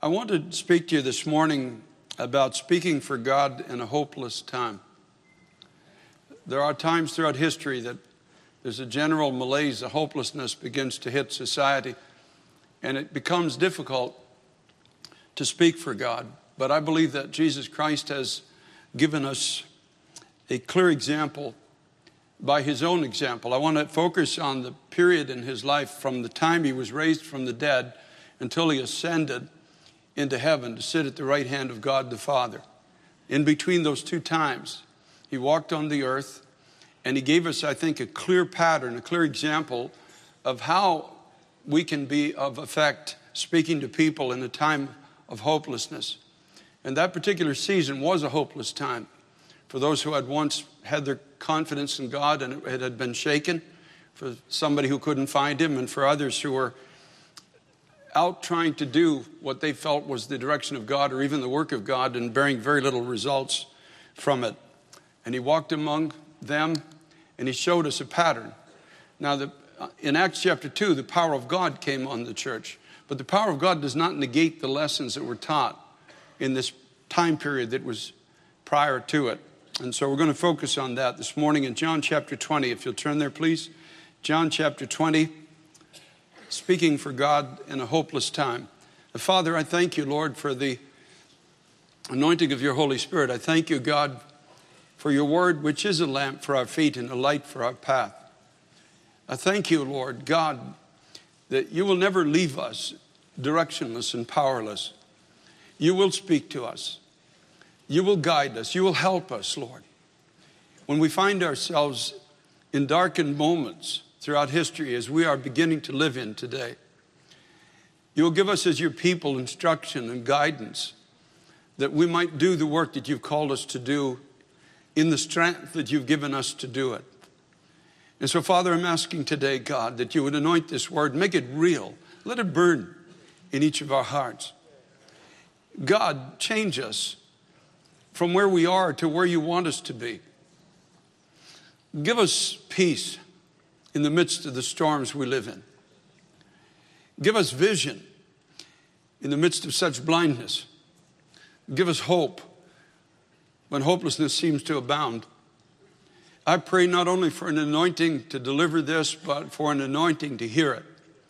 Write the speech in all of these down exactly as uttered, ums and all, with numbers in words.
I want to speak to you this morning about speaking for God in a hopeless time. There are times throughout history that there's a general malaise, a hopelessness begins to hit society, and it becomes difficult to speak for God. But I believe that Jesus Christ has given us a clear example by his own example. I want to focus on the period in his life from the time he was raised from the dead until he ascended into heaven to sit at the right hand of God the Father. In between those two times, he walked on the earth, and he gave us, I think, a clear pattern, a clear example of how we can be of effect speaking to people in a time of hopelessness. And that particular season was a hopeless time for those who had once had their confidence in God and it had been shaken, for somebody who couldn't find him, and for others who were out trying to do what they felt was the direction of God or even the work of God and bearing very little results from it. And he walked among them and he showed us a pattern. Now, the, in Acts chapter two, the power of God came on the church. But the power of God does not negate the lessons that were taught in this time period that was prior to it. And so we're going to focus on that this morning in John chapter twenty. If you'll turn there, please. John chapter twenty, speaking for God in a hopeless time. Father, I thank you, Lord, for the anointing of your Holy Spirit. I thank you, God, for your word, which is a lamp for our feet and a light for our path. I thank you, Lord God, that you will never leave us directionless and powerless. You will speak to us. You will guide us. You will help us, Lord. When we find ourselves in darkened moments throughout history as we are beginning to live in today, you will give us as your people instruction and guidance that we might do the work that you've called us to do in the strength that you've given us to do it. And so, Father, I'm asking today, God, that you would anoint this word, make it real. Let it burn in each of our hearts. God, change us from where we are to where you want us to be. Give us peace in the midst of the storms we live in. Give us vision in the midst of such blindness. Give us hope when hopelessness seems to abound. I pray not only for an anointing to deliver this, but for an anointing to hear it.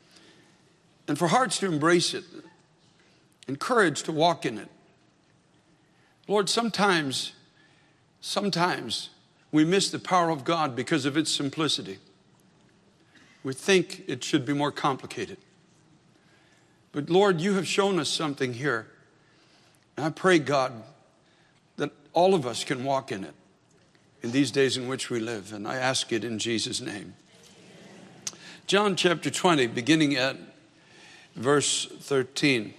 And for hearts to embrace it, and courage to walk in it. Lord, sometimes, sometimes we miss the power of God because of its simplicity. We think it should be more complicated. But Lord, you have shown us something here. And I pray, God, that all of us can walk in it in these days in which we live. And I ask it in Jesus' name. John chapter twenty, beginning at verse thirteen.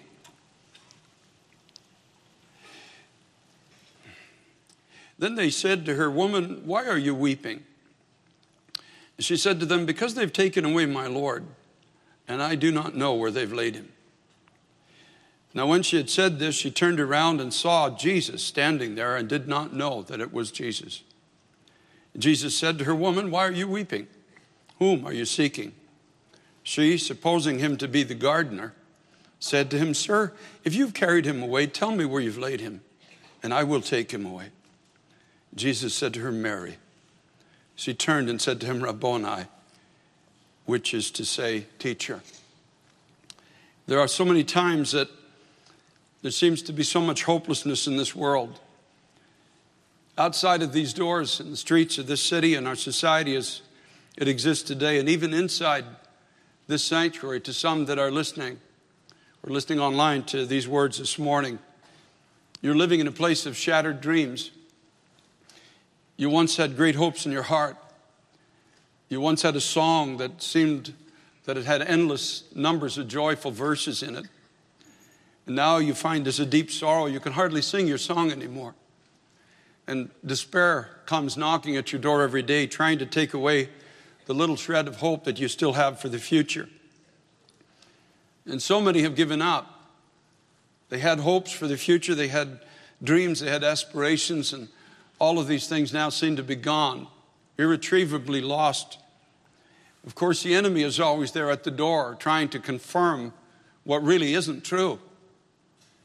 Then they said to her, "Woman, why are you weeping?" She said to them, "Because they've taken away my Lord, and I do not know where they've laid him." Now when she had said this, she turned around and saw Jesus standing there and did not know that it was Jesus. Jesus said to her, "Woman, why are you weeping? Whom are you seeking?" She, supposing him to be the gardener, said to him, "Sir, if you've carried him away, tell me where you've laid him, and I will take him away." Jesus said to her, "Mary." She turned and said to him, "Rabboni," which is to say, teacher. There are so many times that there seems to be so much hopelessness in this world. Outside of these doors, in the streets of this city and our society as it exists today, and even inside this sanctuary, to some that are listening or listening online to these words this morning, you're living in a place of shattered dreams. You once had great hopes in your heart. You once had a song that seemed that it had endless numbers of joyful verses in it. And now you find there's a deep sorrow. You can hardly sing your song anymore. And despair comes knocking at your door every day, trying to take away the little shred of hope that you still have for the future. And so many have given up. They had hopes for the future. They had dreams. They had aspirations. And all of these things now seem to be gone, irretrievably lost. Of course, the enemy is always there at the door trying to confirm what really isn't true.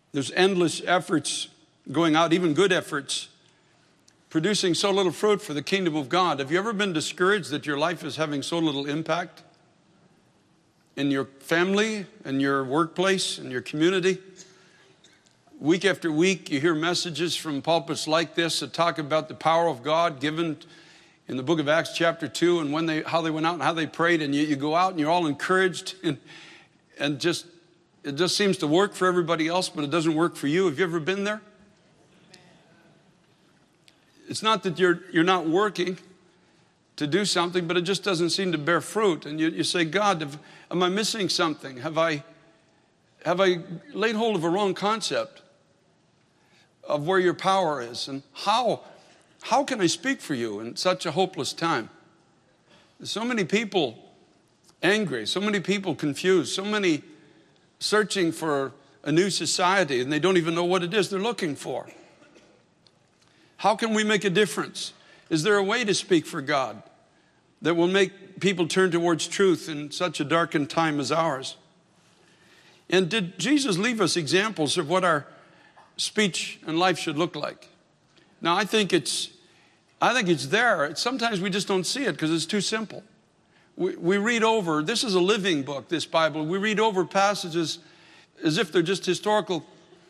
There's endless efforts going out, even good efforts, producing so little fruit for the kingdom of God. Have you ever been discouraged that your life is having so little impact in your family, in your workplace, in your community? Week after week, you hear messages from pulpits like this that talk about the power of God given in the book of Acts chapter two, and when they, how they went out and how they prayed, and you, you go out and you're all encouraged, and, and just it just seems to work for everybody else, but it doesn't work for you. Have you ever been there? It's not that you're you're not working to do something, but it just doesn't seem to bear fruit. And you, you say, God, have, am I missing something? Have I have I laid hold of a wrong concept of where your power is? And how how can I speak for you in such a hopeless time? There's so many people angry, so many people confused, so many searching for a new society, and they don't even know what it is they're looking for. How can we make a difference? Is there a way to speak for God that will make people turn towards truth in such a darkened time as ours? And did Jesus leave us examples of what our speech and life should look like? Now, I think it's, I think it's there. Sometimes we just don't see it because it's too simple. We, we read over, this is a living book, this Bible. We read over passages as if they're just historical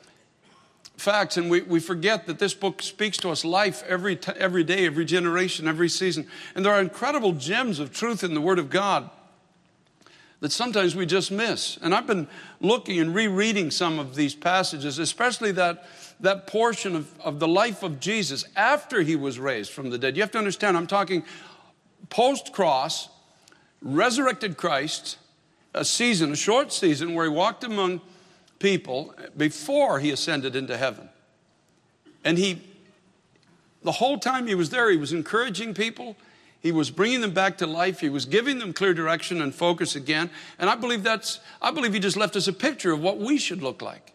facts, and we, we forget that this book speaks to us life every t- every day, every generation, every season. And there are incredible gems of truth in the Word of God that sometimes we just miss. And I've been looking and rereading some of these passages, especially that, that portion of, of the life of Jesus after he was raised from the dead. You have to understand, I'm talking post-cross, resurrected Christ, a season, a short season where he walked among people before he ascended into heaven. And he, the whole time he was there, he was encouraging people. He was bringing them back to life. He was giving them clear direction and focus again. And I believe that's, I believe he just left us a picture of what we should look like.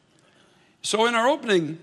So in our opening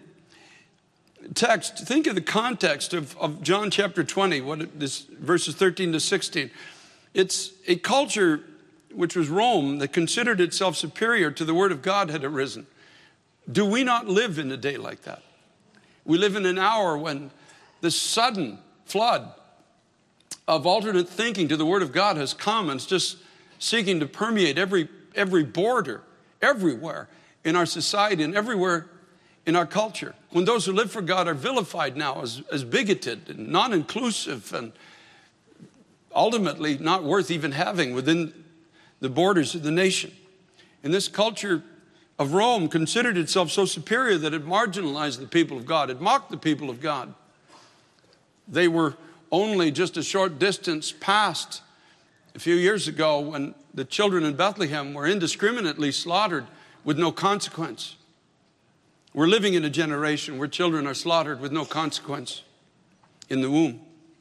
text, think of the context of, of John chapter twenty, what it, this verses thirteen to sixteen. It's a culture which was Rome, that considered itself superior to the Word of God, had arisen. Do we not live in a day like that? We live in an hour when the sudden flood of alternate thinking to the Word of God has come, and it's just seeking to permeate every, every border, everywhere in our society and everywhere in our culture. When those who live for God are vilified now as, as bigoted and non-inclusive and ultimately not worth even having within the borders of the nation. And this culture of Rome considered itself so superior that it marginalized the people of God. It mocked the people of God. They were only just a short distance past a few years ago when the children in Bethlehem were indiscriminately slaughtered with no consequence. We're living in a generation where children are slaughtered with no consequence in the womb.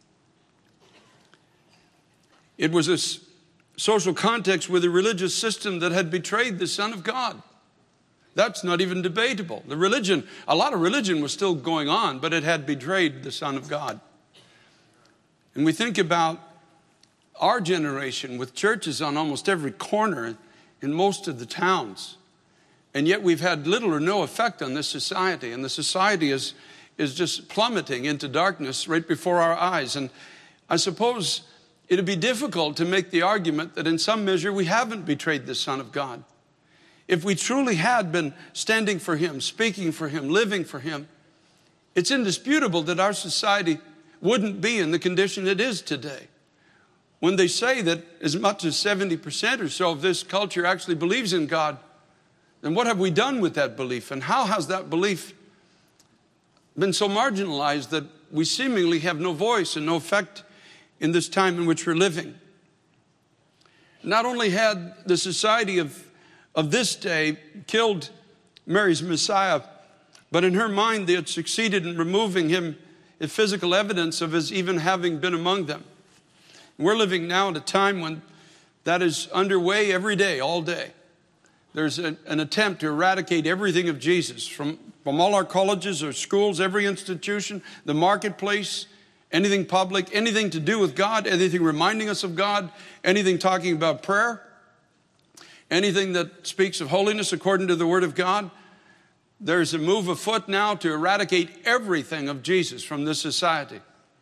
It was this social context with a religious system that had betrayed the Son of God. That's not even debatable. The religion, a lot of religion was still going on, but it had betrayed the Son of God. And we think about our generation with churches on almost every corner in most of the towns. And yet we've had little or no effect on this society. And the society is, is just plummeting into darkness right before our eyes. And I suppose it'd be difficult to make the argument that in some measure we haven't betrayed the Son of God. If we truly had been standing for him, speaking for him, living for him, it's indisputable that our society wouldn't be in the condition it is today. When they say that as much as seventy percent or so of this culture actually believes in God, then what have we done with that belief? And how has that belief been so marginalized that we seemingly have no voice and no effect in this time in which we're living? Not only had the society of, of this day killed Mary's Messiah, but in her mind they had succeeded in removing him as physical evidence of his even having been among them. We're living now at a time when that is underway every day, all day. There's a, an attempt to eradicate everything of Jesus from, from all our colleges or schools, every institution, the marketplace, anything public, anything to do with God, anything reminding us of God, anything talking about prayer, anything that speaks of holiness according to the Word of God. there's a move afoot now to eradicate everything of Jesus from this society.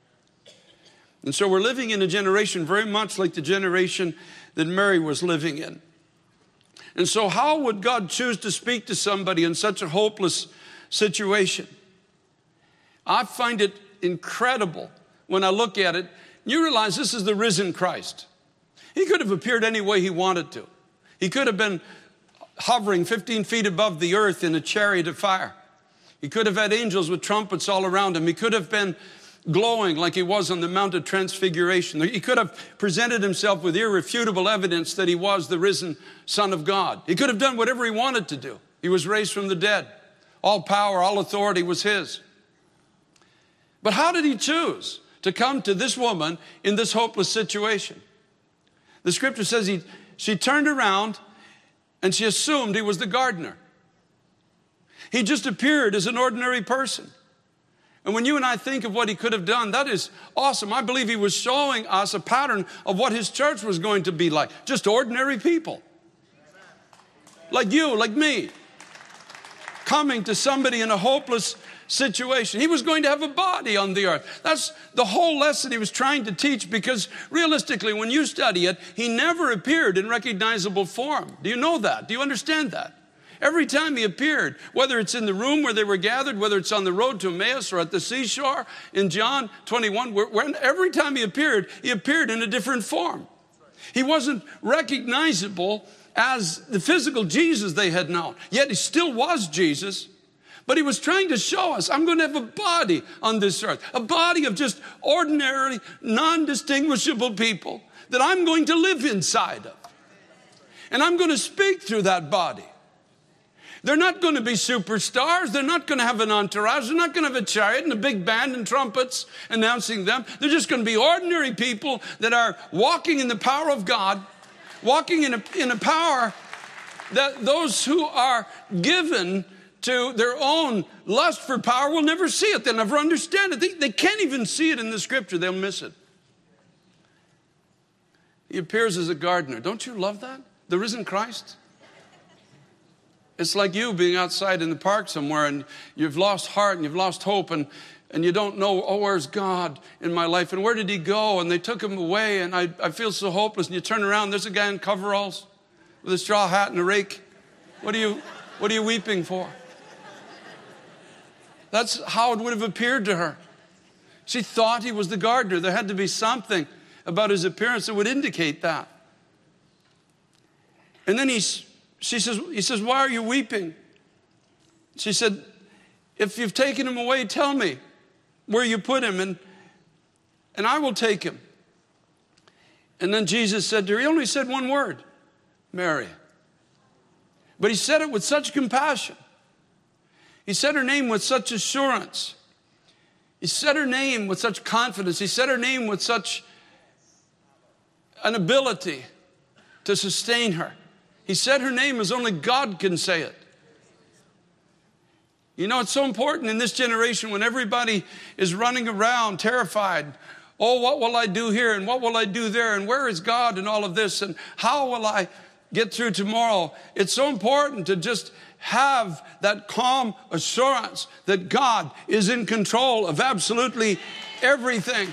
And so we're living in a generation very much like the generation that Mary was living in. And so how would God choose to speak to somebody in such a hopeless situation? I find it incredible when I look at it. You realize this is the risen Christ. He could have appeared any way he wanted to. He could have been hovering fifteen feet above the earth in a chariot of fire. He could have had angels with trumpets all around him. He could have been glowing like he was on the Mount of Transfiguration. He could have presented himself with irrefutable evidence that he was the risen Son of God. He could have done whatever he wanted to do. He was raised from the dead. All power, all authority was his. But how did he choose to come to this woman in this hopeless situation? The scripture says he, she turned around and she assumed he was the gardener. He just appeared as an ordinary person. And when you and I think of what he could have done, that is awesome. I believe he was showing us a pattern of what his church was going to be like. Just ordinary people. Like you, like me. Coming to somebody in a hopeless situation. He was going to have a body on the earth. That's the whole lesson he was trying to teach, because realistically, when you study it, he never appeared in recognizable form. Do you know that? Do you understand that? Every time he appeared, whether it's in the room where they were gathered, whether it's on the road to Emmaus or at the seashore in John twenty-one, where, where every time he appeared, he appeared in a different form. He wasn't recognizable as the physical Jesus they had known. Yet he still was Jesus. But he was trying to show us, I'm going to have a body on this earth. A body of just ordinary, non-distinguishable people that I'm going to live inside of. And I'm going to speak through that body. They're not going to be superstars. They're not going to have an entourage. They're not going to have a chariot and a big band and trumpets announcing them. They're just going to be ordinary people that are walking in the power of God, walking in a, in a power that those who are given to their own lust for power will never see it. They'll never understand it. They, they can't even see it in the scripture. They'll miss it. He appears as a gardener. Don't you love that? The risen Christ. It's like you being outside in the park somewhere and you've lost heart and you've lost hope and, and you don't know, oh, where's God in my life? And where did he go? And they took him away and I, I feel so hopeless. And you turn around, there's a guy in coveralls with a straw hat and a rake. What are you, what are you weeping for? That's how it would have appeared to her. She thought he was the gardener. There had to be something about his appearance that would indicate that. And then he's, she says, he says, why are you weeping? She said, if you've taken him away, tell me where you put him and, and I will take him. And then Jesus said to her, he only said one word, Mary. But he said it with such compassion. He said her name with such assurance. He said her name with such confidence. He said her name with such an ability to sustain her. He said her name as only God can say it. You know, it's so important in this generation when everybody is running around terrified. Oh, what will I do here? And what will I do there? And where is God and all of this? And how will I get through tomorrow? It's so important to just have that calm assurance that God is in control of absolutely everything.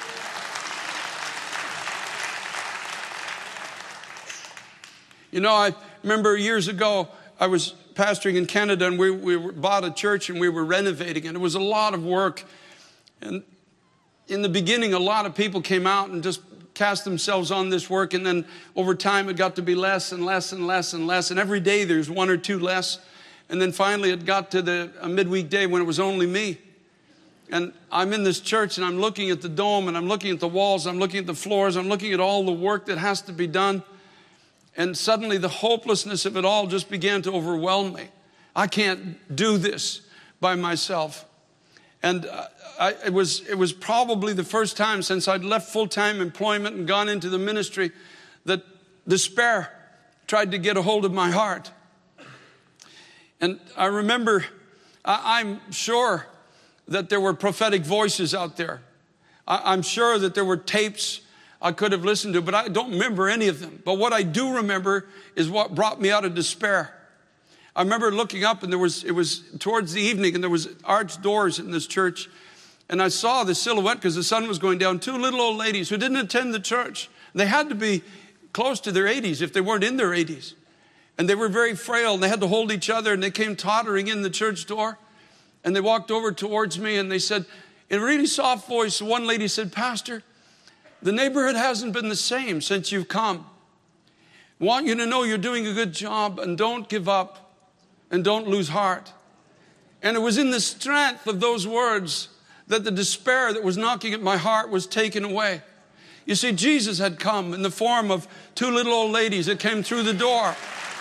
You know, I remember years ago, I was pastoring in Canada and we, we bought a church and we were renovating and it was a lot of work. And in the beginning, a lot of people came out and just cast themselves on this work. And then over time, it got to be less and less and less and less. And every day there's one or two less. And then finally it got to the a midweek day when it was only me. And I'm in this church and I'm looking at the dome and I'm looking at the walls. I'm looking at the floors. I'm looking at all the work that has to be done. And suddenly the hopelessness of it all just began to overwhelm me. I can't do this by myself. And I, it was it was probably the first time since I'd left full-time employment and gone into the ministry that despair tried to get a hold of my heart. And I remember, I, I'm sure that there were prophetic voices out there. I, I'm sure that there were tapes I could have listened to, but I don't remember any of them. But what I do remember is what brought me out of despair. I remember looking up, and there was, it was towards the evening, and there was arched doors in this church. And I saw the silhouette because the sun was going down. Two little old ladies who didn't attend the church. They had to be close to their eighties if they weren't in their eighties. And they were very frail, and they had to hold each other, and they came tottering in the church door. And they walked over towards me, and they said, in a really soft voice, one lady said, "Pastor, the neighborhood hasn't been the same since you've come. I want you to know you're doing a good job, and don't give up, and don't lose heart." And it was in the strength of those words that the despair that was knocking at my heart was taken away. You see, Jesus had come in the form of two little old ladies that came through the door.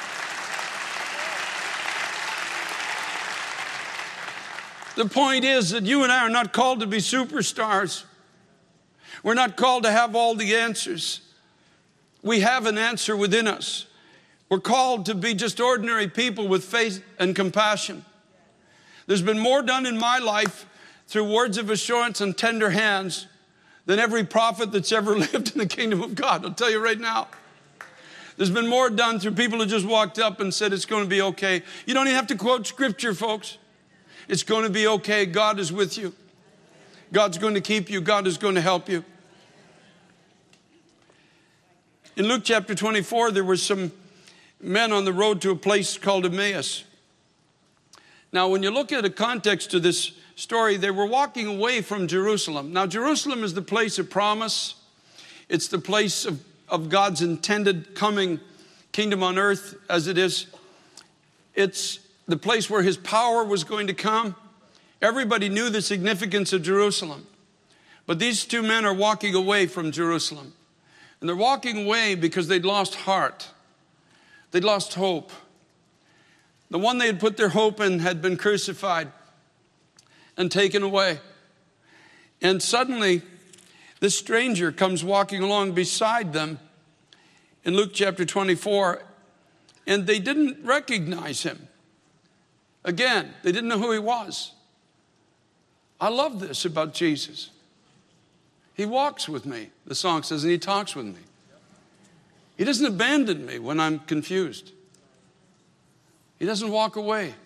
The point is that you and I are not called to be superstars. We're not called to have all the answers. We have an answer within us. We're called to be just ordinary people with faith and compassion. There's been more done in my life through words of assurance and tender hands than every prophet that's ever lived in the kingdom of God. I'll tell you right now. There's been more done through people who just walked up and said, "It's going to be okay." You don't even have to quote scripture, folks. It's going to be okay. God is with you. God's going to keep you. God is going to help you. In Luke chapter twenty-four, there were some men on the road to a place called Emmaus. Now, when you look at the context of this story, they were walking away from Jerusalem. Now, Jerusalem is the place of promise. It's the place of, of God's intended coming kingdom on earth as it is. It's the place where his power was going to come. Everybody knew the significance of Jerusalem. But these two men are walking away from Jerusalem. And they're walking away because they'd lost heart. They'd lost hope. The one they had put their hope in had been crucified and taken away. And suddenly, this stranger comes walking along beside them in Luke chapter twenty-four, and they didn't recognize him. Again, they didn't know who he was. I love this about Jesus. He walks with me, the song says, and he talks with me. He doesn't abandon me when I'm confused. He doesn't walk away.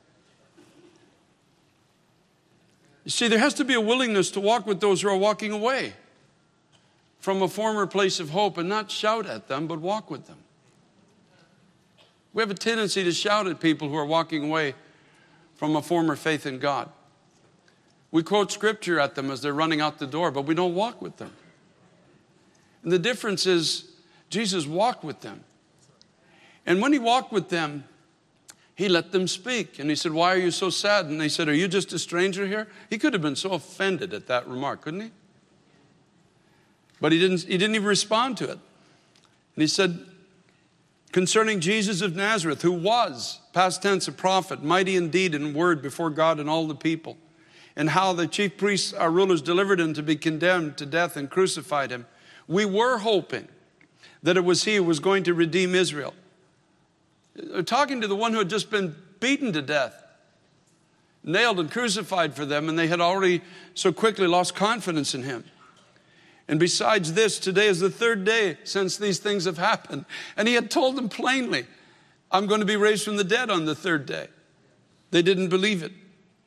You see, there has to be a willingness to walk with those who are walking away from a former place of hope, and not shout at them, but walk with them. We have a tendency to shout at people who are walking away from a former faith in God. We quote scripture at them as they're running out the door, but we don't walk with them. And the difference is Jesus walked with them. And when he walked with them, he let them speak. And he said, "Why are you so sad?" And they said, "Are you just a stranger here?" He could have been so offended at that remark, couldn't he? But he didn't, he didn't even respond to it. And he said, concerning Jesus of Nazareth, who was, past tense, a prophet, mighty in deed and word before God and all the people, and how the chief priests, our rulers, delivered him to be condemned to death and crucified him. We were hoping that it was he who was going to redeem Israel. They're talking to the one who had just been beaten to death, nailed and crucified for them, and they had already so quickly lost confidence in him. And besides this, today is the third day since these things have happened. And he had told them plainly, "I'm going to be raised from the dead on the third day." They didn't believe it.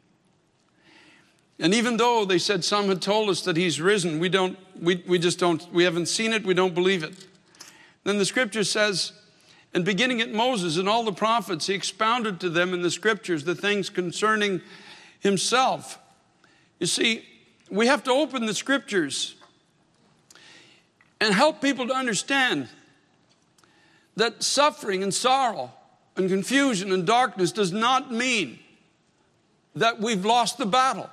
And even though they said some had told us that he's risen, we don't, we, we just don't, we haven't seen it, we don't believe it. Then the scripture says, and beginning at Moses and all the prophets, he expounded to them in the scriptures the things concerning himself. You see, we have to open the scriptures and help people to understand that suffering and sorrow and confusion and darkness does not mean that we've lost the battle.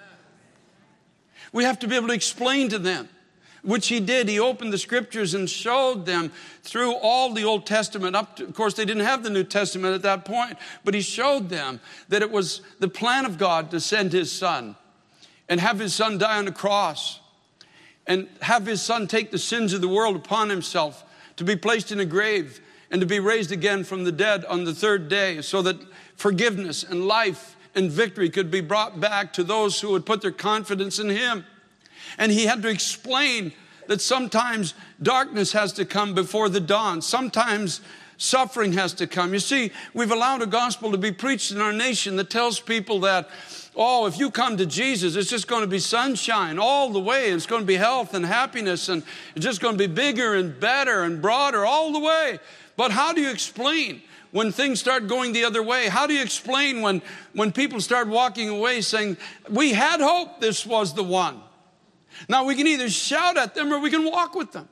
We have to be able to explain to them, which he did. He opened the scriptures and showed them through all the Old Testament. Up to, of course, they didn't have the New Testament at that point, but he showed them that it was the plan of God to send his son and have his son die on the cross and have his son take the sins of the world upon himself, to be placed in a grave and to be raised again from the dead on the third day, so that forgiveness and life and victory could be brought back to those who would put their confidence in him. And he had to explain that sometimes darkness has to come before the dawn. Sometimes Suffering has to come. You see, we've allowed a gospel to be preached in our nation that tells people that, oh, if you come to Jesus, it's just going to be sunshine all the way. It's going to be health and happiness, and it's just going to be bigger and better and broader all the way. But how do you explain when things start going the other way? How do you explain when, when people start walking away saying, we had hope this was the one? Now, we can either shout at them or we can walk with them.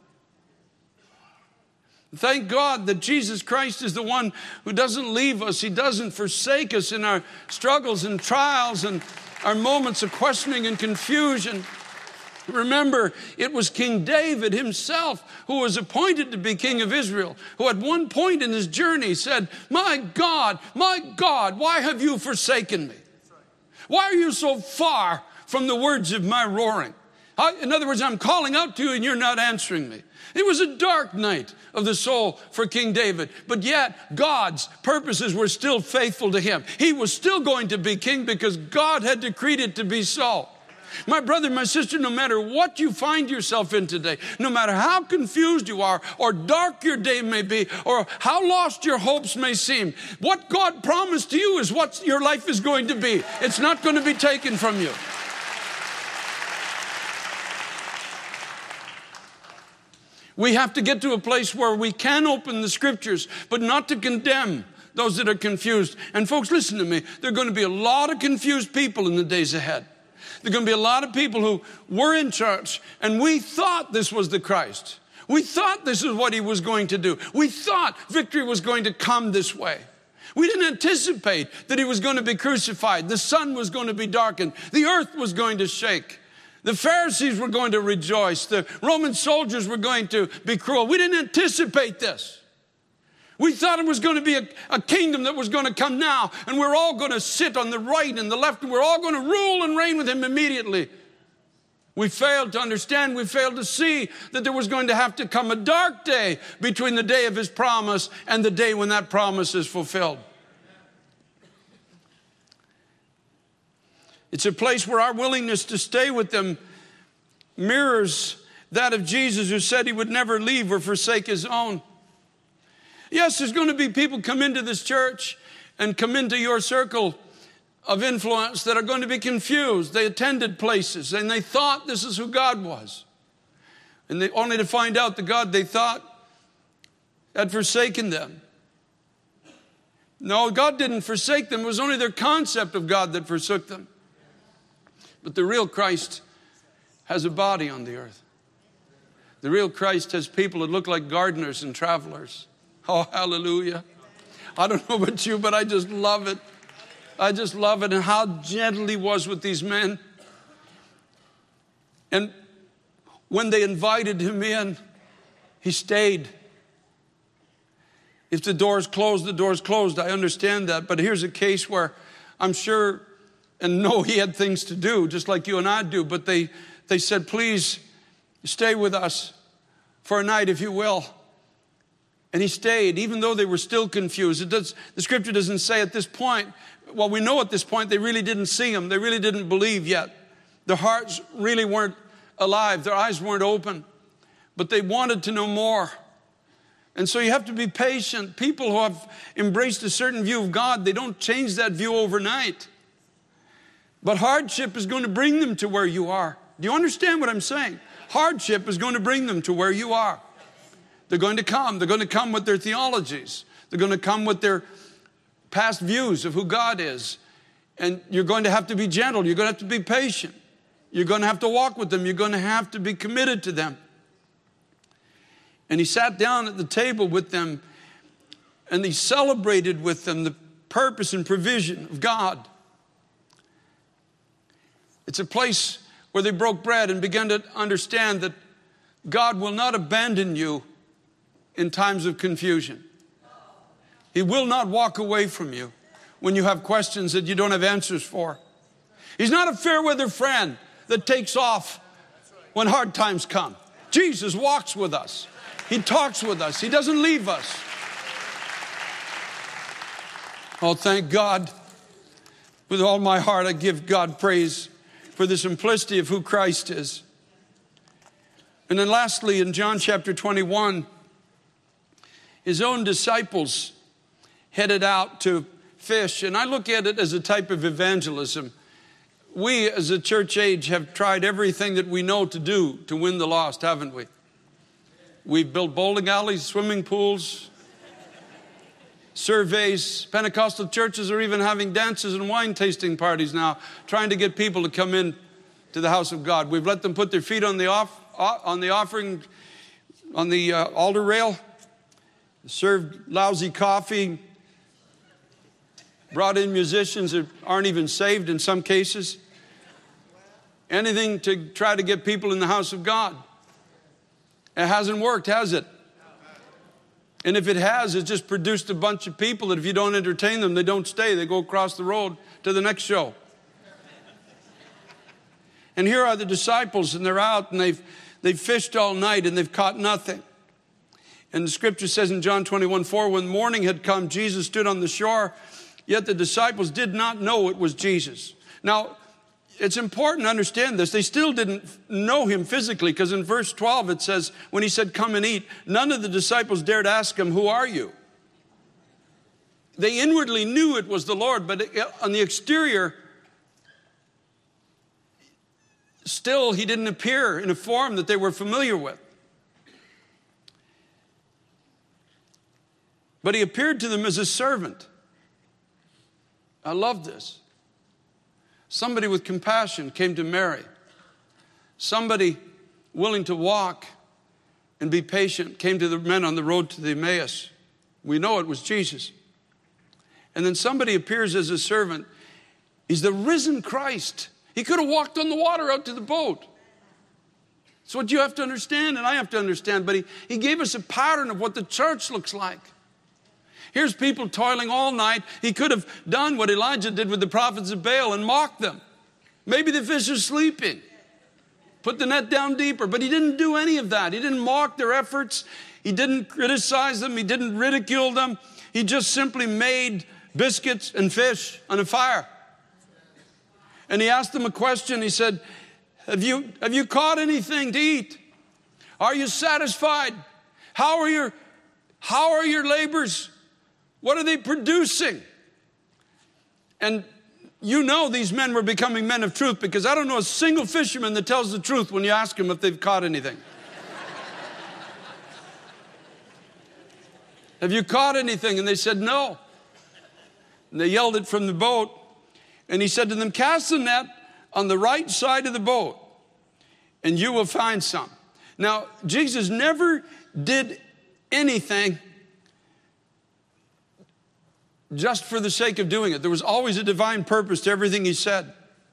Thank God that Jesus Christ is the one who doesn't leave us. He doesn't forsake us in our struggles and trials and our moments of questioning and confusion. Remember, it was King David himself who was appointed to be king of Israel, who at one point in his journey said, my God, my God, why have you forsaken me? Why are you so far from the words of my roaring? I, in other words, I'm calling out to you and you're not answering me. It was a dark night of the soul for King David, but yet God's purposes were still faithful to him. He was still going to be king because God had decreed it to be so. My brother, my sister, no matter what you find yourself in today, no matter how confused you are or dark your day may be or how lost your hopes may seem, what God promised to you is what your life is going to be. It's not going to be taken from you. We have to get to a place where we can open the scriptures, but not to condemn those that are confused. And folks, listen to me. There are going to be a lot of confused people in the days ahead. There are going to be a lot of people who were in church and we thought this was the Christ. We thought this is what he was going to do. We thought victory was going to come this way. We didn't anticipate that he was going to be crucified. The sun was going to be darkened. The earth was going to shake. The Pharisees were going to rejoice. The Roman soldiers were going to be cruel. We didn't anticipate this. We thought it was going to be a, a kingdom that was going to come now, and we're all going to sit on the right and the left, and we're all going to rule and reign with him immediately. We failed to understand, we failed to see that there was going to have to come a dark day between the day of his promise and the day when that promise is fulfilled. It's a place where our willingness to stay with them mirrors that of Jesus, who said he would never leave or forsake his own. Yes, there's going to be people come into this church and come into your circle of influence that are going to be confused. They attended places and they thought this is who God was. And they only to find out the God they thought had forsaken them. No, God didn't forsake them. It was only their concept of God that forsook them. But the real Christ has a body on the earth. The real Christ has people that look like gardeners and travelers. Oh, hallelujah. I don't know about you, but I just love it. I just love it. And how gentle he was with these men. And when they invited him in, he stayed. If the door's closed, the door's closed. I understand that. But here's a case where I'm sure and know he had things to do, just like you and I do. But they, they said, please stay with us for a night, if you will. And he stayed, even though they were still confused. It does, the scripture doesn't say at this point, well, we know at this point they really didn't see him. They really didn't believe yet. Their hearts really weren't alive. Their eyes weren't open. But they wanted to know more. And so you have to be patient. People who have embraced a certain view of God, they don't change that view overnight. But hardship is going to bring them to where you are. Do you understand what I'm saying? Hardship is going to bring them to where you are. They're going to come. They're going to come with their theologies. They're going to come with their past views of who God is. And you're going to have to be gentle. You're going to have to be patient. You're going to have to walk with them. You're going to have to be committed to them. And he sat down at the table with them and he celebrated with them the purpose and provision of God. It's a place where they broke bread and began to understand that God will not abandon you in times of confusion. He will not walk away from you when you have questions that you don't have answers for. He's not a fair weather friend that takes off when hard times come. Jesus walks with us. He talks with us. He doesn't leave us. Oh, thank God. With all my heart, I give God praise for the simplicity of who Christ is. And then lastly, in John chapter twenty-one, his own disciples headed out to fish. And I look at it as a type of evangelism. We as a church age have tried everything that we know to do to win the lost, haven't we? We've built bowling alleys, swimming pools, surveys. Pentecostal churches are even having dances and wine tasting parties now, trying to get people to come in to the house of God. We've let them put their feet on the off, on the offering, on the uh, altar rail, served lousy coffee, brought in musicians that aren't even saved in some cases. Anything to try to get people in the house of God. It hasn't worked, has it? And if it has, it's just produced a bunch of people that if you don't entertain them, they don't stay. They go across the road to the next show. And here are the disciples, and they're out, and they've, they've fished all night, and they've caught nothing. And the scripture says in John twenty-one four, when morning had come, Jesus stood on the shore, yet the disciples did not know it was Jesus. Now, it's important to understand this. They still didn't know him physically, because in verse twelve it says, when he said, come and eat, none of the disciples dared ask him, who are you? They inwardly knew it was the Lord, but on the exterior, still he didn't appear in a form that they were familiar with. But he appeared to them as a servant. I love this. Somebody with compassion came to Mary. Somebody willing to walk and be patient came to the men on the road to the Emmaus. We know it was Jesus. And then somebody appears as a servant. He's the risen Christ. He could have walked on the water out to the boat. It's what you have to understand and I have to understand. But he, he gave us a pattern of what the church looks like. Here's people toiling all night. He could have done what Elijah did with the prophets of Baal and mocked them. Maybe the fish are sleeping. Put the net down deeper. But he didn't do any of that. He didn't mock their efforts. He didn't criticize them. He didn't ridicule them. He just simply made biscuits and fish on a fire. And he asked them a question. He said, have you, have you caught anything to eat? Are you satisfied? How are your, how are your labors? What are they producing? And you know these men were becoming men of truth, because I don't know a single fisherman that tells the truth when you ask them if they've caught anything. Have you caught anything? And they said no. And they yelled it from the boat. And he said to them, cast the net on the right side of the boat and you will find some. Now, Jesus never did anything just for the sake of doing it. There was always a divine purpose to everything he said.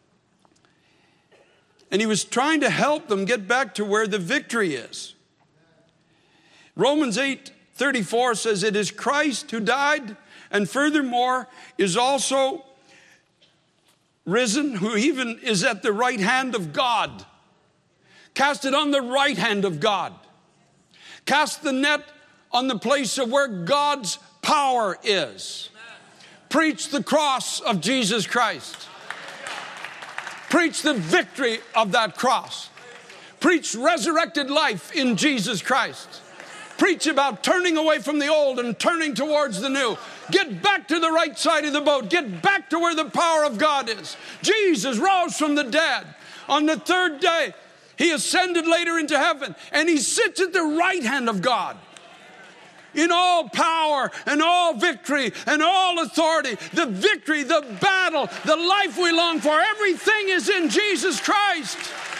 And he was trying to help them get back to where the victory is. Romans eight thirty-four says, it is Christ who died and furthermore is also risen, who even is at the right hand of God. Cast it on the right hand of God. Cast the net on the place of where God's power is. Preach the cross of Jesus Christ. Preach the victory of that cross. Preach resurrected life in Jesus Christ. Preach about turning away from the old and turning towards the new. Get back to the right side of the boat. Get back to where the power of God is. Jesus rose from the dead. On the third day, he ascended later into heaven, and he sits at the right hand of God. In all power and all victory and all authority, the victory, the battle, the life we long for, everything is in Jesus Christ.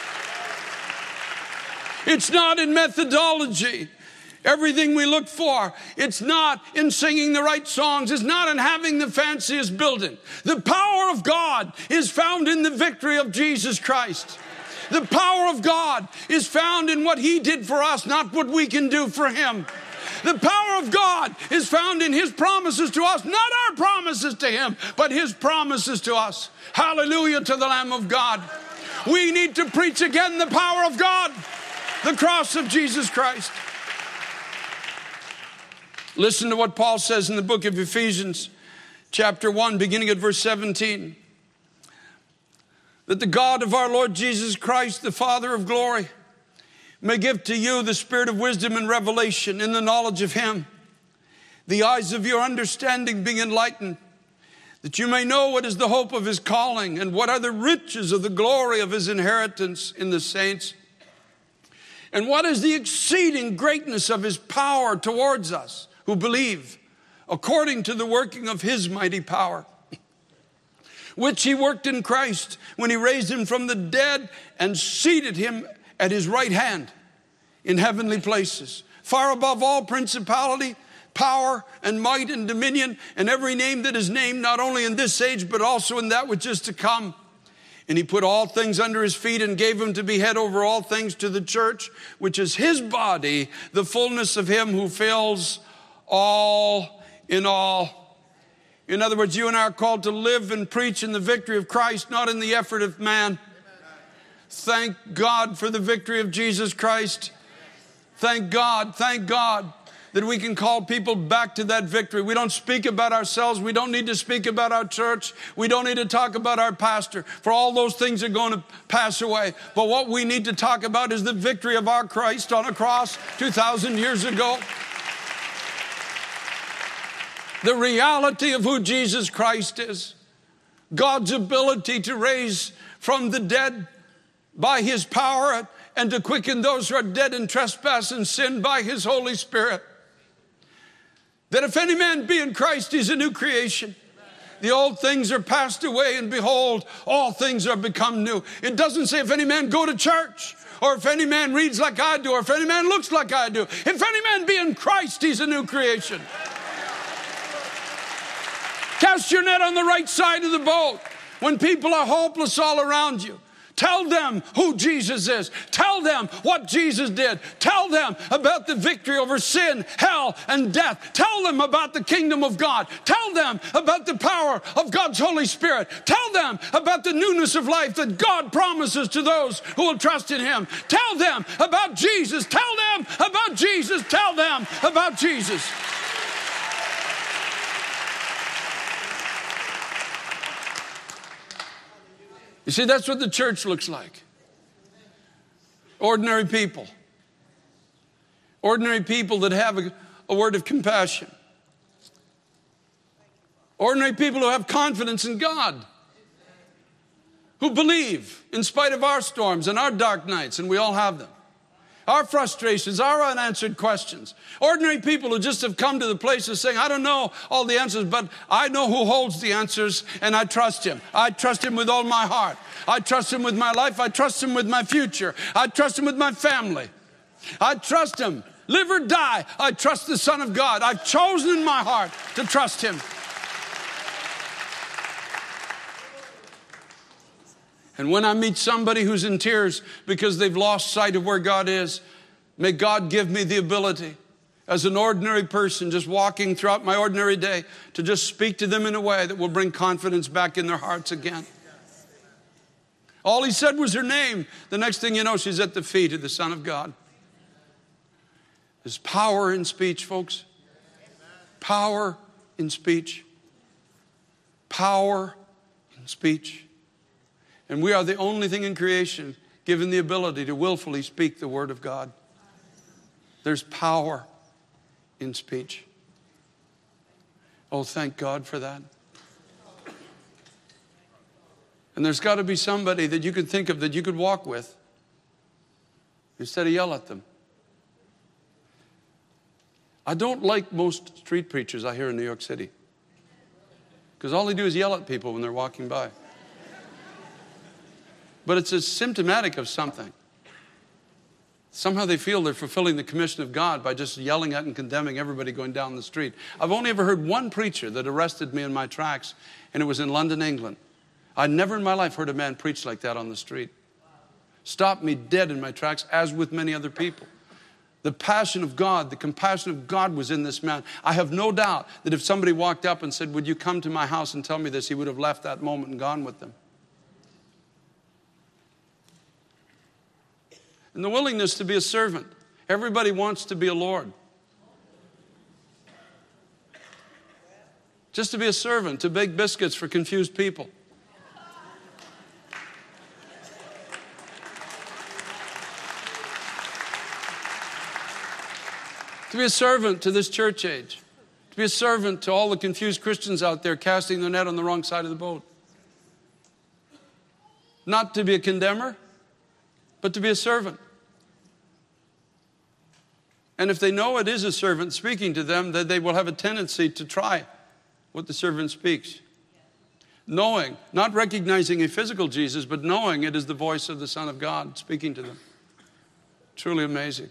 It's not in methodology. Everything we look for, it's not in singing the right songs. It's not in having the fanciest building. The power of God is found in the victory of Jesus Christ. The power of God is found in what he did for us, not what we can do for him. The power of God is found in his promises to us, not our promises to him, but his promises to us. Hallelujah to the Lamb of God. We need to preach again the power of God, the cross of Jesus Christ. Listen to what Paul says in the book of Ephesians, chapter one, beginning at verse seventeen. That the God of our Lord Jesus Christ, the Father of glory, may give to you the spirit of wisdom and revelation in the knowledge of him, the eyes of your understanding being enlightened, that you may know what is the hope of his calling and what are the riches of the glory of his inheritance in the saints, and what is the exceeding greatness of his power towards us who believe, according to the working of his mighty power, which he worked in Christ when he raised him from the dead and seated him at his right hand in heavenly places, far above all principality, power and might and dominion and every name that is named, not only in this age, but also in that which is to come. And he put all things under his feet and gave him to be head over all things to the church, which is his body, the fullness of him who fills all in all. In other words, you and I are called to live and preach in the victory of Christ, not in the effort of man. Thank God for the victory of Jesus Christ. Thank God, thank God that we can call people back to that victory. We don't speak about ourselves. We don't need to speak about our church. We don't need to talk about our pastor, for all those things are going to pass away. But what we need to talk about is the victory of our Christ on a cross two thousand years ago. The reality of who Jesus Christ is. God's ability to raise from the dead by his power and to quicken those who are dead in trespass and sin by his Holy Spirit. That if any man be in Christ, he's a new creation. The old things are passed away, and behold, all things are become new. It doesn't say if any man go to church, or if any man reads like I do, or if any man looks like I do. If any man be in Christ, he's a new creation. Cast your net on the right side of the boat. When people are hopeless all around you, tell them who Jesus is. Tell them what Jesus did. Tell them about the victory over sin, hell, and death. Tell them about the kingdom of God. Tell them about the power of God's Holy Spirit. Tell them about the newness of life that God promises to those who will trust in him. Tell them about Jesus. Tell them about Jesus. Tell them about Jesus. You see, that's what the church looks like. Ordinary people. Ordinary people that have a, a word of compassion. Ordinary people who have confidence in God. Who believe in spite of our storms and our dark nights, and we all have them. Our frustrations, our unanswered questions. Ordinary people who just have come to the place of saying, I don't know all the answers, but I know who holds the answers, and I trust him. I trust him with all my heart. I trust him with my life. I trust him with my future. I trust him with my family. I trust him. Live or die, I trust the Son of God. I've chosen in my heart to trust him. And when I meet somebody who's in tears because they've lost sight of where God is, may God give me the ability as an ordinary person just walking throughout my ordinary day to just speak to them in a way that will bring confidence back in their hearts again. All he said was her name. The next thing you know, she's at the feet of the Son of God. There's power in speech, folks. Power in speech. Power in speech. And we are the only thing in creation given the ability to willfully speak the word of God. There's power in speech. Oh, thank God for that. And there's got to be somebody that you can think of that you could walk with instead of yell at them. I don't like most street preachers I hear in New York City, because all they do is yell at people when they're walking by. But it's a symptomatic of something. Somehow they feel they're fulfilling the commission of God by just yelling at and condemning everybody going down the street. I've only ever heard one preacher that arrested me in my tracks, and it was in London, England. I never in my life heard a man preach like that on the street. Stopped me dead in my tracks, as with many other people. The passion of God, the compassion of God was in this man. I have no doubt that if somebody walked up and said, would you come to my house and tell me this, he would have left that moment and gone with them. And the willingness to be a servant. Everybody wants to be a Lord. Just to be a servant, to bake biscuits for confused people. To be a servant to this church age. To be a servant to all the confused Christians out there casting their net on the wrong side of the boat. Not to be a condemner, but to be a servant. And if they know it is a servant speaking to them, then they will have a tendency to try what the servant speaks. Knowing, not recognizing a physical Jesus, but knowing it is the voice of the Son of God speaking to them. Truly amazing.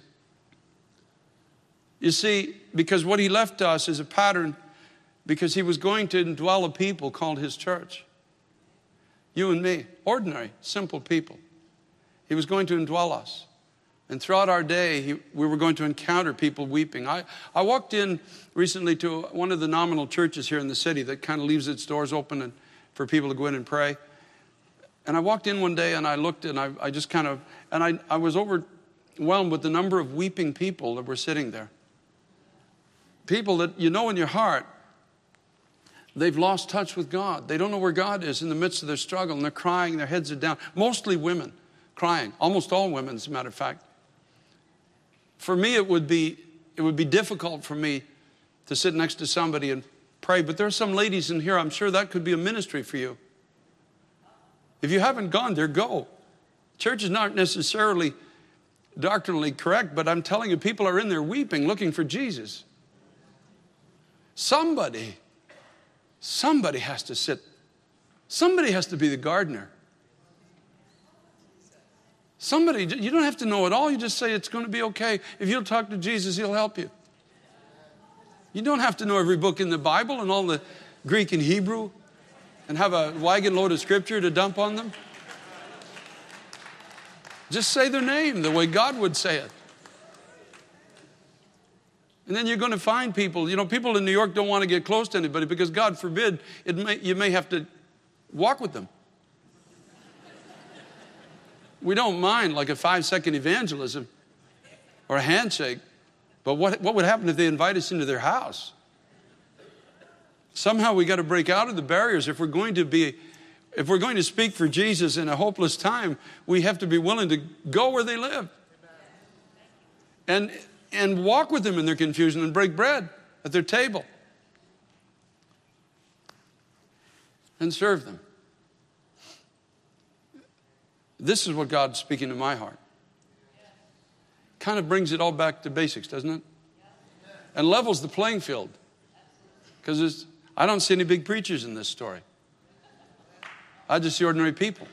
You see, because what he left to us is a pattern, because he was going to indwell a people called his church. You and me, ordinary, simple people. He was going to indwell us. And throughout our day, he, we were going to encounter people weeping. I, I walked in recently to one of the nominal churches here in the city that kind of leaves its doors open and, for people to go in and pray. And I walked in one day and I looked and I, I just kind of, and I, I was overwhelmed with the number of weeping people that were sitting there. People that you know in your heart, they've lost touch with God. They don't know where God is in the midst of their struggle, and they're crying, their heads are down. Mostly women crying, almost all women, as a matter of fact. For me, it would be it would be difficult for me to sit next to somebody and pray, but there are some ladies in here, I'm sure that could be a ministry for you. If you haven't gone there, go. Church is not necessarily doctrinally correct, but I'm telling you, people are in there weeping, looking for Jesus. Somebody, somebody has to sit. Somebody has to be the gardener. Somebody, you don't have to know it all. You just say it's going to be okay. If you'll talk to Jesus, he'll help you. You don't have to know every book in the Bible and all the Greek and Hebrew and have a wagon load of scripture to dump on them. Just say their name the way God would say it. And then you're going to find people, you know, people in New York don't want to get close to anybody because God forbid, it may, you may have to walk with them. We don't mind like a five-second evangelism or a handshake, but what, what would happen if they invite us into their house? Somehow we got to break out of the barriers. If we're going to be, if we're going to speak for Jesus in a hopeless time, we have to be willing to go where they live. And and walk with them in their confusion and break bread at their table. And serve them. This is what God's speaking to my heart. Kind of brings it all back to basics, doesn't it? And levels the playing field. Because I don't see any big preachers in this story. I just see ordinary people.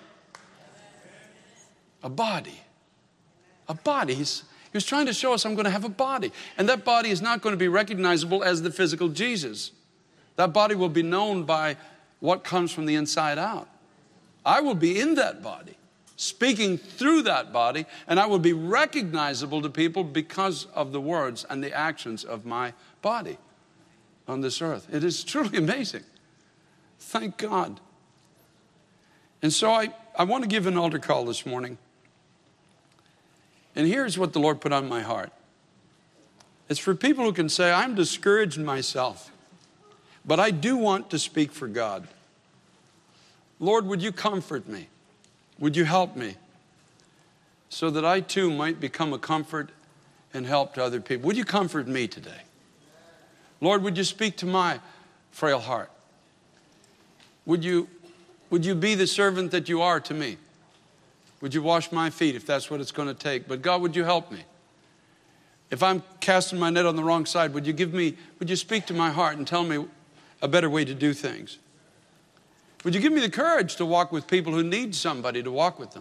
A body. A body. He's, he was trying to show us I'm going to have a body. And that body is not going to be recognizable as the physical Jesus. That body will be known by what comes from the inside out. I will be in that body, speaking through that body, and I will be recognizable to people because of the words and the actions of my body on this earth. It is truly amazing. Thank God. And so I, I want to give an altar call this morning. And here's what the Lord put on my heart. It's for people who can say, I'm discouraged myself, but I do want to speak for God. Lord, would you comfort me? Would you help me so that I too might become a comfort and help to other people? Would you comfort me today? Lord, would you speak to my frail heart? Would you, would you be the servant that you are to me? Would you wash my feet if that's what it's going to take? But God, would you help me? If I'm casting my net on the wrong side, would you give me, would you speak to my heart and tell me a better way to do things? Would you give me the courage to walk with people who need somebody to walk with them?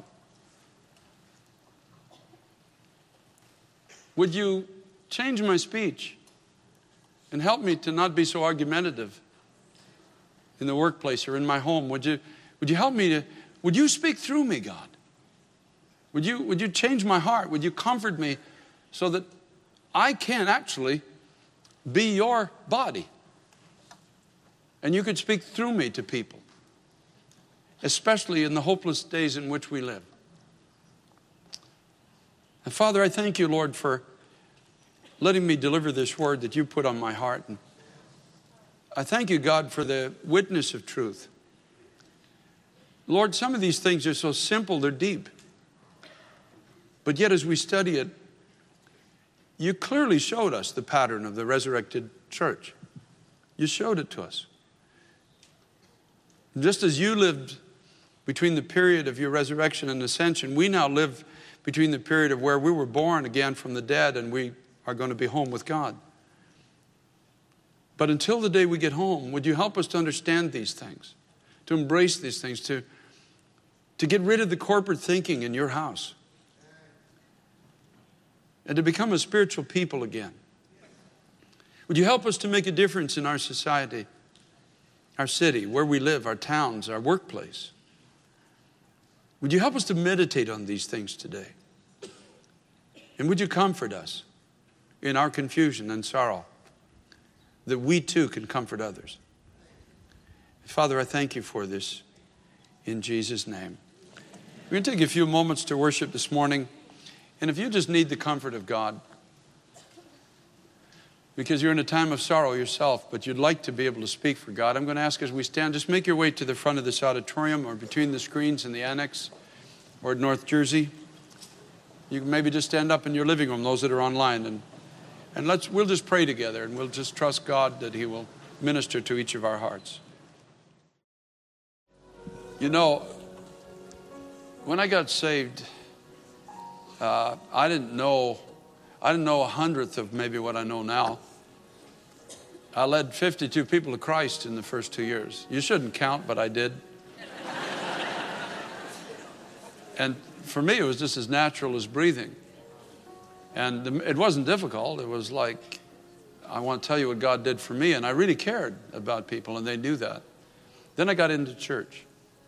Would you change my speech and help me to not be so argumentative in the workplace or in my home? Would you, would you help me to, would you speak through me, God? Would you, would you change my heart? Would you comfort me so that I can actually be your body? And you could speak through me to people, especially in the hopeless days in which we live. And Father, I thank you, Lord, for letting me deliver this word that you put on my heart. And I thank you, God, for the witness of truth. Lord, some of these things are so simple, they're deep. But yet as we study it, you clearly showed us the pattern of the resurrected church. You showed it to us. Just as you lived between the period of your resurrection and ascension, we now live between the period of where we were born again from the dead and we are going to be home with God. But until the day we get home, would you help us to understand these things, to embrace these things, to, to get rid of the corporate thinking in your house, and to become a spiritual people again? Would you help us to make a difference in our society, our city, where we live, our towns, our workplace? Would you help us to meditate on these things today? And would you comfort us in our confusion and sorrow, that we too can comfort others? Father, I thank you for this in Jesus' name. We're going to take a few moments to worship this morning. And if you just need the comfort of God, because you're in a time of sorrow yourself, but you'd like to be able to speak for God, I'm going to ask as we stand, just make your way to the front of this auditorium or between the screens in the annex or at North Jersey. You can maybe just stand up in your living room, those that are online, and and let's we'll just pray together, and we'll just trust God that he will minister to each of our hearts. You know, when I got saved, uh, I didn't know I didn't know a hundredth of maybe what I know now. I led fifty-two people to Christ in the first two years. You shouldn't count, but I did. And for me, it was just as natural as breathing. And the, it wasn't difficult. It was like, I want to tell you what God did for me. And I really cared about people, and they knew that. Then I got into church.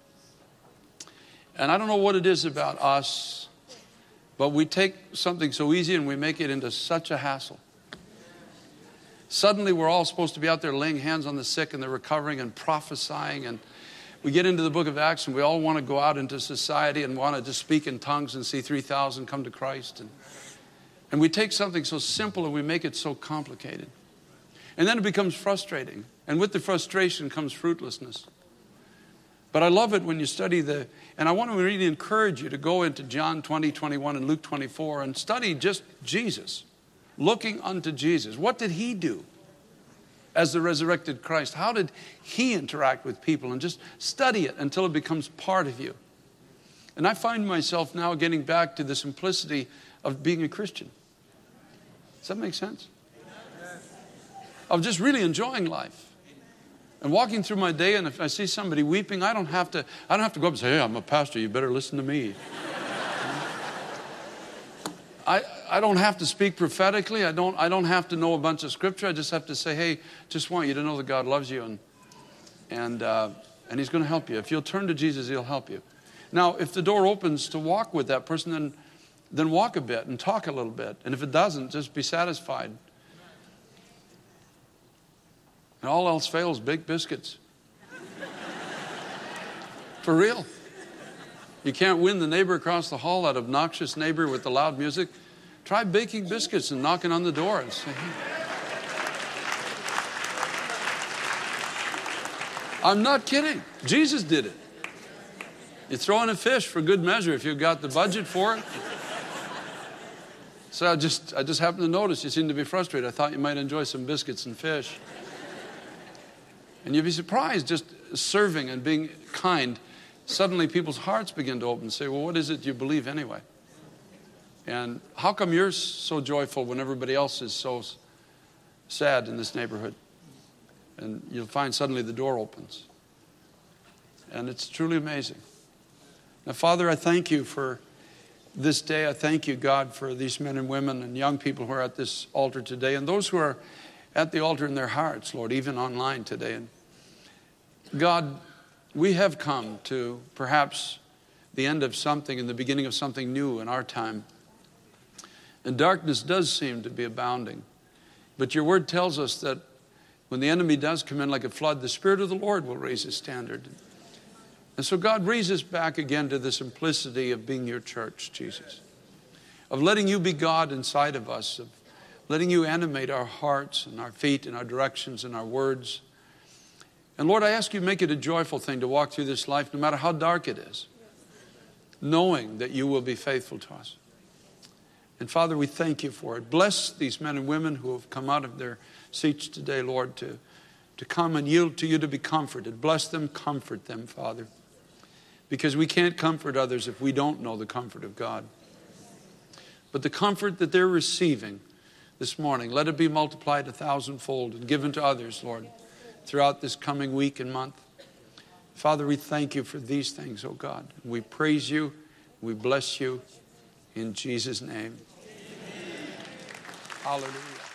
And I don't know what it is about us, but we take something so easy and we make it into such a hassle. Suddenly we're all supposed to be out there laying hands on the sick and they're recovering and prophesying. And we get into the book of Acts and we all want to go out into society and want to just speak in tongues and see three thousand come to Christ. And, and we take something so simple and we make it so complicated. And then it becomes frustrating. And with the frustration comes fruitlessness. But I love it when you study the, and I want to really encourage you to go into John twenty, twenty-one and Luke twenty-four and study just Jesus, looking unto Jesus. What did he do as the resurrected Christ? How did he interact with people? And just study it until it becomes part of you. And I find myself now getting back to the simplicity of being a Christian. Does that make sense? Of just really enjoying life. And walking through my day, and if I see somebody weeping, I don't have to, I don't have to go up and say, hey, I'm a pastor, you better listen to me. I, I don't have to speak prophetically. I don't, I don't have to know a bunch of scripture. I just have to say, hey, just want you to know that God loves you, and, and, uh, and he's going to help you. If you'll turn to Jesus, he'll help you. Now, if the door opens to walk with that person, then, then walk a bit and talk a little bit. And if it doesn't, just be satisfied. And all else fails, bake biscuits. For real. You can't win the neighbor across the hall, that obnoxious neighbor with the loud music. Try baking biscuits and knocking on the door and say, hey. I'm not kidding. Jesus did it. You throw in a fish for good measure if you've got the budget for it. So I just, I just happened to notice you seem to be frustrated. I thought you might enjoy some biscuits and fish. And you'd be surprised, just serving and being kind, suddenly people's hearts begin to open and say, well, what is it you believe anyway? And how come you're so joyful when everybody else is so sad in this neighborhood? And you'll find suddenly the door opens. And it's truly amazing. Now, Father, I thank you for this day. I thank you, God, for these men and women and young people who are at this altar today, and those who are at the altar in their hearts, Lord, even online today. And God, we have come to perhaps the end of something and the beginning of something new in our time. And darkness does seem to be abounding. But your word tells us that when the enemy does come in like a flood, the Spirit of the Lord will raise his standard. And so God, raise us back again to the simplicity of being your church, Jesus. Of letting you be God inside of us, of letting you animate our hearts and our feet and our directions and our words. And Lord, I ask you to make it a joyful thing to walk through this life, no matter how dark it is, knowing that you will be faithful to us. And Father, we thank you for it. Bless these men and women who have come out of their seats today, Lord, to, to come and yield to you to be comforted. Bless them, comfort them, Father. Because we can't comfort others if we don't know the comfort of God. But the comfort that they're receiving this morning, let it be multiplied a thousandfold and given to others, Lord, throughout this coming week and month. Father, we thank you for these things, oh God. We praise you. We bless you in Jesus' name. Amen. Hallelujah.